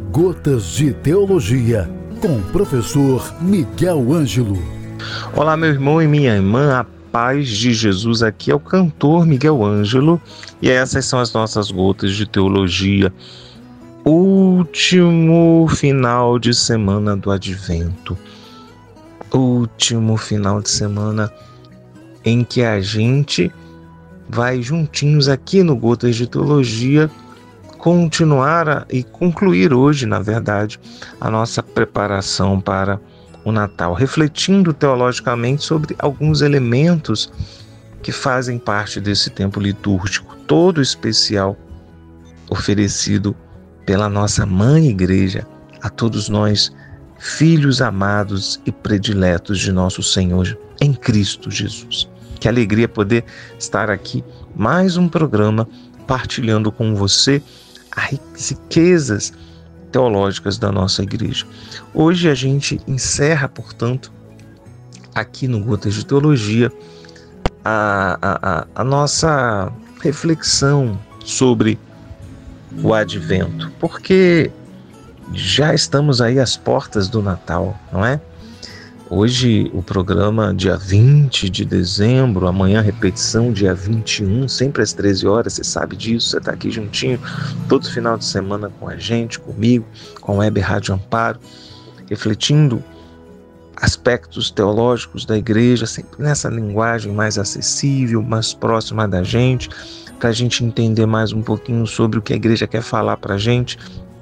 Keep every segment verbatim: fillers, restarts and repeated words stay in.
Gotas de Teologia, com o professor Miguel Ângelo. Olá, meu irmão e minha irmã, a paz de Jesus. Aqui é o cantor Miguel Ângelo e essas são as nossas gotas de teologia. Último final de semana do Advento. Último final de semana em que a gente vai juntinhos aqui no Gotas de Teologia continuar a, e concluir hoje, na verdade, a nossa preparação para o Natal, refletindo teologicamente sobre alguns elementos que fazem parte desse tempo litúrgico todo especial oferecido pela nossa Mãe Igreja a todos nós, filhos amados e prediletos de nosso Senhor em Cristo Jesus. Que alegria poder estar aqui, mais um programa, partilhando com você as riquezas teológicas da nossa igreja. Hoje a gente encerra, portanto, aqui no Gotas de Teologia, a, a, a nossa reflexão sobre o Advento, porque já estamos aí às portas do Natal, não é? Hoje o programa dia vinte de dezembro, amanhã repetição dia vinte e um, sempre às treze horas, você sabe disso, você está aqui juntinho, todo final de semana com a gente, comigo, com a Web Rádio Amparo, refletindo aspectos teológicos da igreja, sempre nessa linguagem mais acessível, mais próxima da gente, para a gente entender mais um pouquinho sobre o que a igreja quer falar para a gente.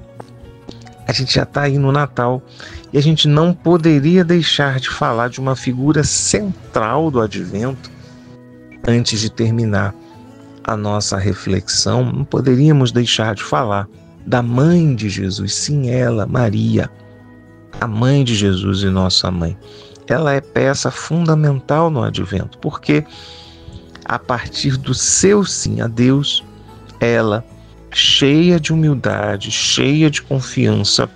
A gente já está aí no Natal e a gente não poderia deixar de falar de uma figura central do Advento antes de terminar a nossa reflexão. Não poderíamos deixar de falar da Mãe de Jesus, sim, ela, Maria, a Mãe de Jesus e nossa Mãe. Ela é peça fundamental no Advento, porque a partir do seu sim a Deus, ela, cheia de humildade, cheia de confiança,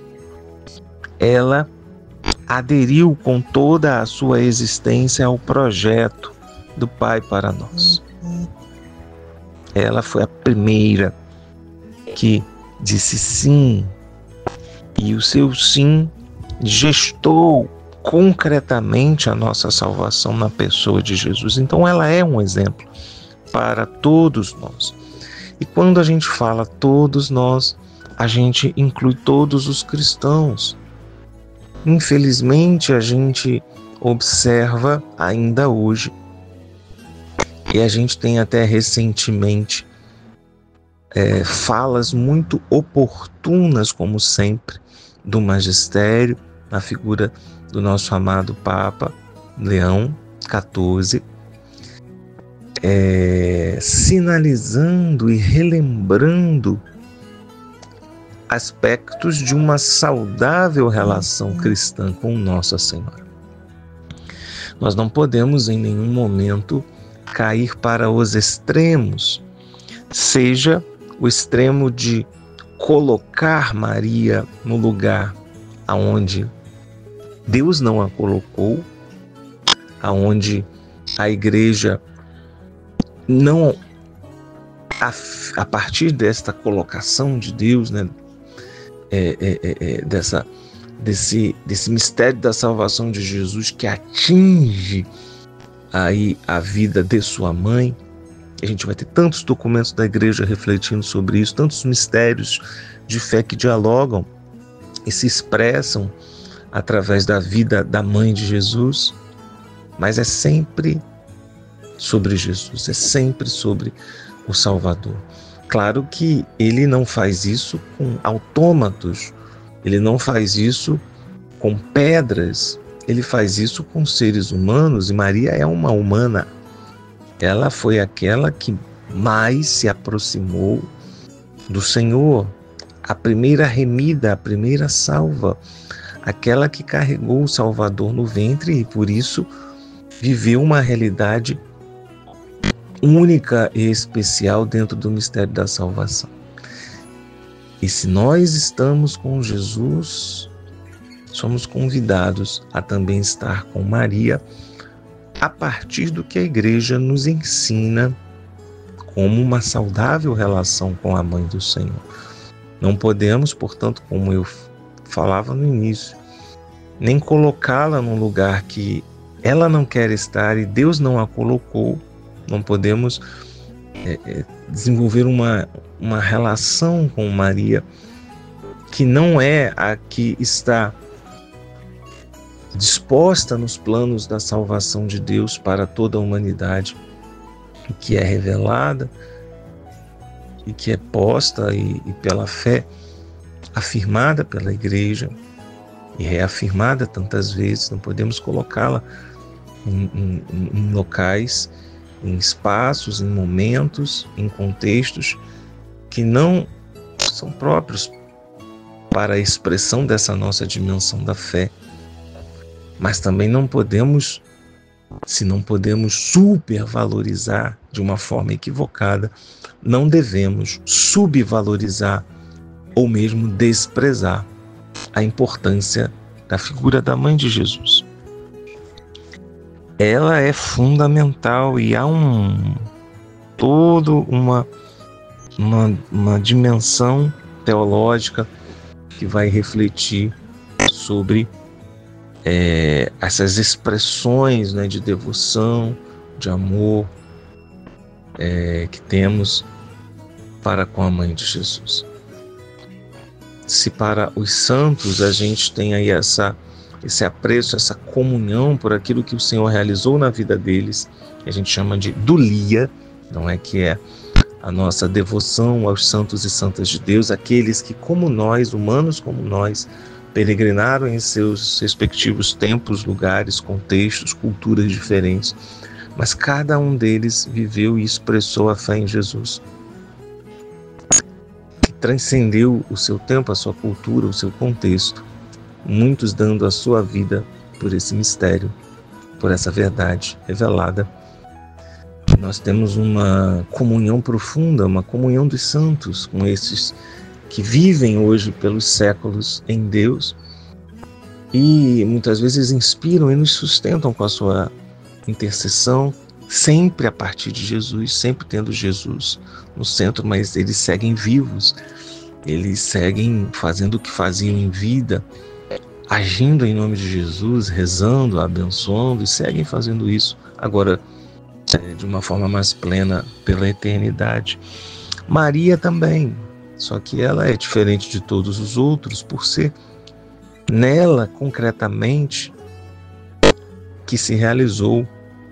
ela aderiu com toda a sua existência ao projeto do Pai para nós. Ela foi a primeira que disse sim, e o seu sim gestou concretamente a nossa salvação na pessoa de Jesus. Então ela é um exemplo para todos nós. E quando a gente fala todos nós, a gente inclui todos os cristãos. Infelizmente, a gente observa ainda hoje, e a gente tem até recentemente é, falas muito oportunas, como sempre, do magistério, na figura do nosso amado Papa Leão quatorze, É, sinalizando e relembrando aspectos de uma saudável relação cristã com Nossa Senhora. Nós não podemos em nenhum momento cair para os extremos, seja o extremo de colocar Maria no lugar aonde Deus não a colocou, aonde a igreja não, a, a partir desta colocação de Deus, né, é, é, é, dessa, desse, desse mistério da salvação de Jesus que atinge aí a vida de sua mãe. A gente vai ter tantos documentos da igreja refletindo sobre isso, tantos mistérios de fé que dialogam e se expressam através da vida da mãe de Jesus, mas é sempre sobre Jesus, é sempre sobre o Salvador. Claro que ele não faz isso com autômatos, ele não faz isso com pedras, ele faz isso com seres humanos, e Maria é uma humana. Ela foi aquela que mais se aproximou do Senhor, a primeira remida, a primeira salva, aquela que carregou o Salvador no ventre e por isso viveu uma realidade única e especial dentro do mistério da salvação. E se nós estamos com Jesus, somos convidados a também estar com Maria, a partir do que a igreja nos ensina como uma saudável relação com a Mãe do Senhor. Não podemos, portanto, como eu falava no início, nem colocá-la num lugar que ela não quer estar e Deus não a colocou. Não podemos é, é, desenvolver uma, uma relação com Maria que não é a que está disposta nos planos da salvação de Deus para toda a humanidade, que é revelada e que é posta e, e pela fé afirmada pela Igreja e reafirmada tantas vezes. Não podemos colocá-la em, em, em locais, em espaços, em momentos, em contextos que não são próprios para a expressão dessa nossa dimensão da fé. Mas também não podemos, se não podemos supervalorizar de uma forma equivocada, não devemos subvalorizar ou mesmo desprezar a importância da figura da Mãe de Jesus. Ela é fundamental e há um todo uma, uma, uma dimensão teológica que vai refletir sobre é, essas expressões, né, de devoção, de amor é, que temos para com a Mãe de Jesus. Se para os santos a gente tem aí essa, esse apreço, essa comunhão por aquilo que o Senhor realizou na vida deles, que a gente chama de dulia, não é, que é a nossa devoção aos santos e santas de Deus, aqueles que, como nós, humanos como nós, peregrinaram em seus respectivos tempos, lugares, contextos, culturas diferentes, mas cada um deles viveu e expressou a fé em Jesus, que transcendeu o seu tempo, a sua cultura, o seu contexto, muitos dando a sua vida por esse mistério, por essa verdade revelada. Nós temos uma comunhão profunda, uma comunhão dos santos com esses que vivem hoje pelos séculos em Deus e muitas vezes inspiram e nos sustentam com a sua intercessão, sempre a partir de Jesus, sempre tendo Jesus no centro, mas eles seguem vivos, eles seguem fazendo o que faziam em vida, agindo em nome de Jesus, rezando, abençoando, e seguem fazendo isso agora de uma forma mais plena pela eternidade. Maria também, só que ela é diferente de todos os outros por ser nela concretamente que se realizou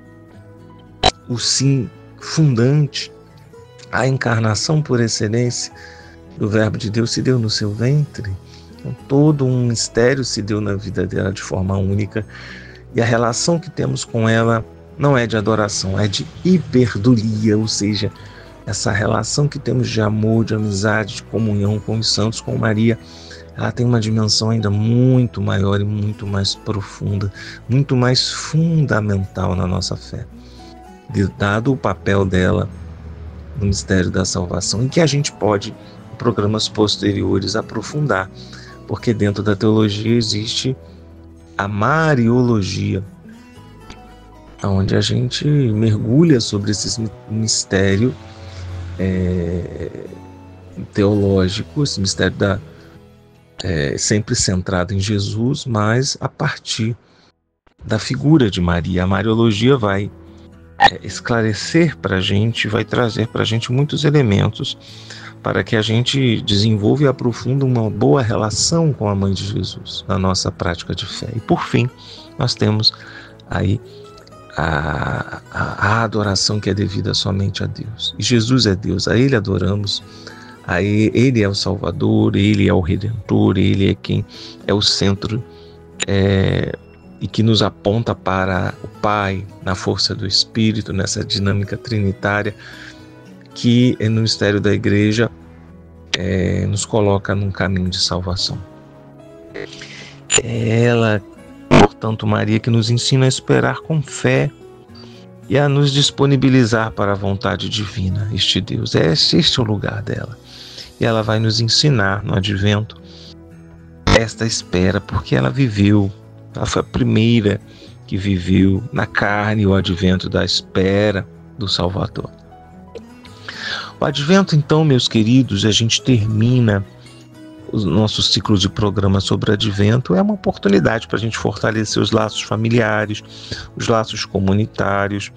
o sim fundante, a encarnação por excelência do Verbo de Deus se deu no seu ventre. Então, todo um mistério se deu na vida dela de forma única, e a relação que temos com ela não é de adoração, é de hiperdulia, ou seja, essa relação que temos de amor, de amizade, de comunhão com os santos, com Maria, ela tem uma dimensão ainda muito maior e muito mais profunda, muito mais fundamental na nossa fé, dado o papel dela no mistério da salvação, em que a gente pode, em programas posteriores, aprofundar, porque dentro da teologia existe a Mariologia, onde a gente mergulha sobre esse mistério é, teológico, esse mistério da, é, sempre centrado em Jesus, mas a partir da figura de Maria. A Mariologia vai é, esclarecer para a gente, vai trazer para a gente muitos elementos para que a gente desenvolva e aprofunda uma boa relação com a Mãe de Jesus na nossa prática de fé. E por fim, nós temos aí A, a, a adoração que é devida somente a Deus. E Jesus é Deus, a Ele adoramos, a Ele, Ele é o Salvador, Ele é o Redentor, Ele é quem é o centro é, e que nos aponta para o Pai, na força do Espírito, nessa dinâmica trinitária que no mistério da Igreja é, nos coloca num caminho de salvação. Ela, portanto, Maria, que nos ensina a esperar com fé e a nos disponibilizar para a vontade divina. Este Deus, este, este é o lugar dela. E ela vai nos ensinar no advento esta espera, porque ela viveu, ela foi a primeira que viveu na carne o advento da espera do Salvador. O advento, então, meus queridos, a gente termina os nossos ciclos de programas sobre Advento é uma oportunidade para a gente fortalecer os laços familiares, os laços comunitários,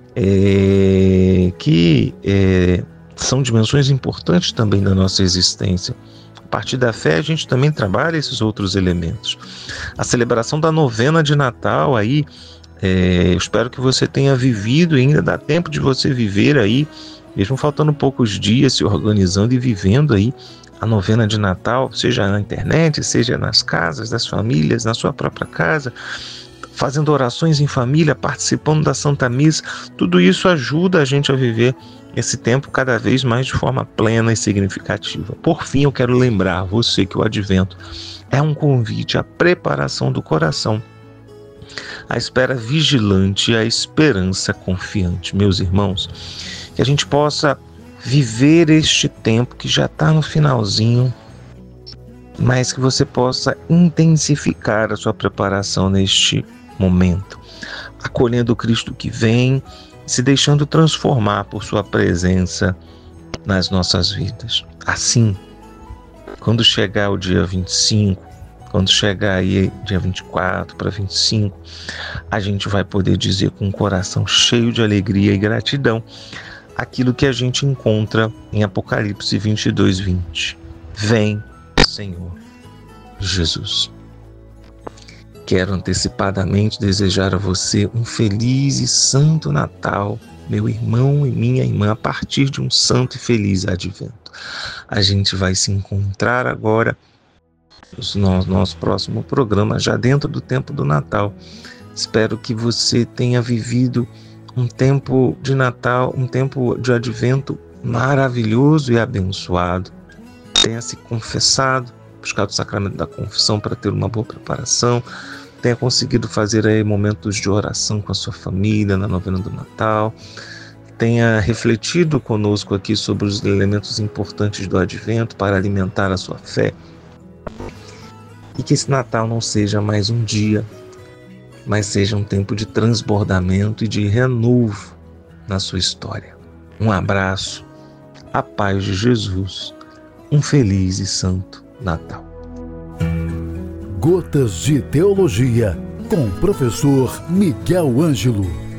é, que é, são dimensões importantes também da nossa existência. A partir da fé, a gente também trabalha esses outros elementos. A celebração da novena de Natal aí, é, eu espero que você tenha vivido, e ainda dá tempo de você viver aí, mesmo faltando poucos dias, se organizando e vivendo aí a novena de Natal, seja na internet, seja nas casas das famílias, na sua própria casa, fazendo orações em família, participando da Santa Missa. Tudo isso ajuda a gente a viver esse tempo cada vez mais de forma plena e significativa. Por fim, eu quero lembrar você que o Advento é um convite à preparação do coração, à espera vigilante e à esperança confiante. Meus irmãos, que a gente possa viver este tempo que já está no finalzinho, mas que você possa intensificar a sua preparação neste momento, acolhendo o Cristo que vem, se deixando transformar por sua presença nas nossas vidas. Assim, quando chegar o dia vinte e cinco, quando chegar aí dia vinte e quatro para vinte e cinco, a gente vai poder dizer com o coração cheio de alegria e gratidão aquilo que a gente encontra em Apocalipse vinte e dois, vinte. Vem, Senhor Jesus. Quero antecipadamente desejar a você um feliz e santo Natal, meu irmão e minha irmã, a partir de um santo e feliz Advento. A gente vai se encontrar agora no nosso próximo programa, já dentro do tempo do Natal. Espero que você tenha vivido um tempo de Natal, um tempo de Advento maravilhoso e abençoado. Tenha se confessado, buscado o sacramento da confissão para ter uma boa preparação, tenha conseguido fazer aí momentos de oração com a sua família na novena do Natal, tenha refletido conosco aqui sobre os elementos importantes do Advento para alimentar a sua fé, e que esse Natal não seja mais um dia, mas seja um tempo de transbordamento e de renovo na sua história. Um abraço, a paz de Jesus, um feliz e santo Natal. Gotas de Teologia, com o professor Miguel Ângelo.